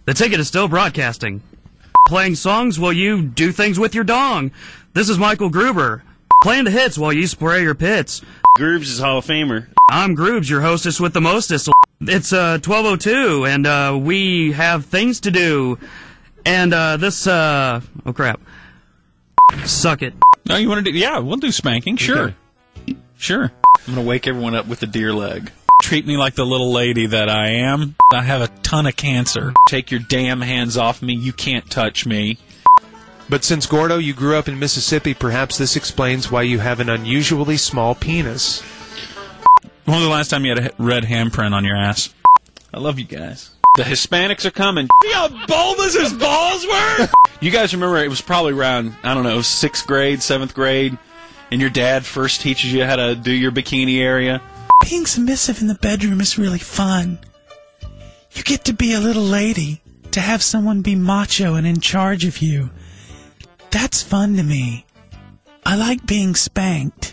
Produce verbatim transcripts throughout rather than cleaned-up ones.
The Ticket is still broadcasting. Playing songs while you do things with your dong. This is Michael Gruber. Playing the hits while you spray your pits. Grooves is Hall of Famer. I'm Groobs, your hostess with the mostest. It's uh, twelve oh two, and uh, we have things to do. And uh, this, uh, oh crap. Suck it. No, you want to do, yeah, we'll do spanking, sure. Okay. Sure. I'm going to wake everyone up with the deer leg. Treat me like the little lady that I am. I have a ton of cancer. Take your damn hands off me. You can't touch me. But since, Gordo, you grew up in Mississippi, perhaps this explains why you have an unusually small penis. When was the last time you had a red handprint on your ass? I love you guys. The Hispanics are coming. See how bulbous his balls were? You guys remember it was probably around, I don't know, sixth grade, seventh grade, and your dad first teaches you how to do your bikini area? Being submissive in the bedroom is really fun. You get to be a little lady, to have someone be macho and in charge of you. That's fun to me. I like being spanked.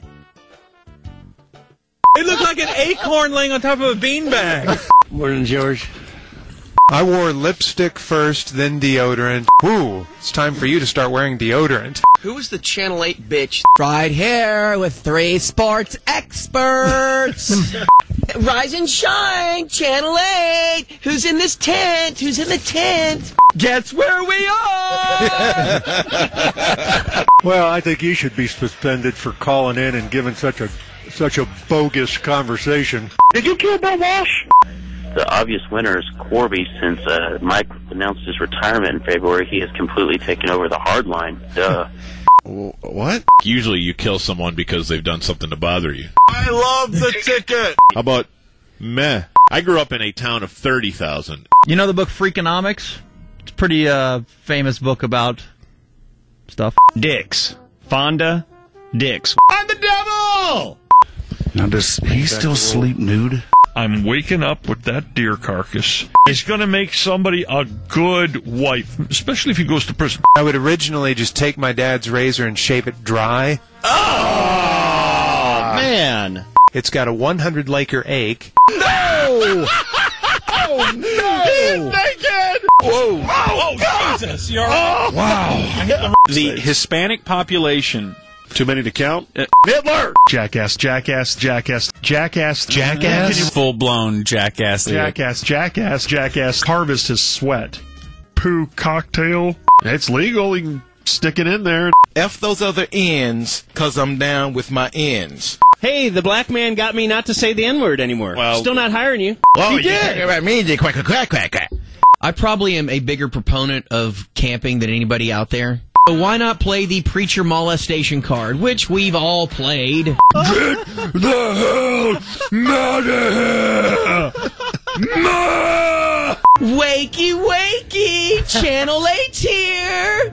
It looked like an acorn laying on top of a beanbag. Morning, George. I wore lipstick first, then deodorant. Woo, it's time for you to start wearing deodorant. Who was the Channel eight bitch? Right here with three sports experts. Rise and shine, Channel eight. Who's in this tent? Who's in the tent? Guess where we are? Well, I think you should be suspended for calling in and giving such a such a bogus conversation. Did you kill Bill Walsh? The obvious winner is Corby. Since uh, Mike announced his retirement in February, he has completely taken over the hard line. Duh. What? Usually you kill someone because they've done something to bother you. I love the ticket. How about meh? I grew up in a town of thirty thousand. You know the book Freakonomics? It's a pretty uh, famous book about stuff. Dicks. Fonda. Dicks. I'm the devil! Now, does he still sleep nude? I'm waking up with that deer carcass. It's going to make somebody a good wife, especially if he goes to prison. I would originally just take my dad's razor and shave it dry. Oh, man. It's got a one hundred Laker ache. No! Oh, no! He's naked! Whoa! Oh, oh Jesus! You're oh. Wow. The Hispanic population. Too many to count? Uh, Hitler! Jackass, jackass, jackass, jackass, jackass. Full-blown jackass. Jackass, jackass, jackass. Harvest his sweat. Poo cocktail. It's legal. You can stick it in there. F those other ends, because I'm down with my ends. Hey, the black man got me not to say the N-word anymore. Well, still not hiring you. Well, he did. About me, did quack, quack, quack, quack. I probably am a bigger proponent of camping than anybody out there. So why not play the preacher molestation card, which we've all played? Get the hell out of here! Ma! Wakey, wakey! Channel eight's here!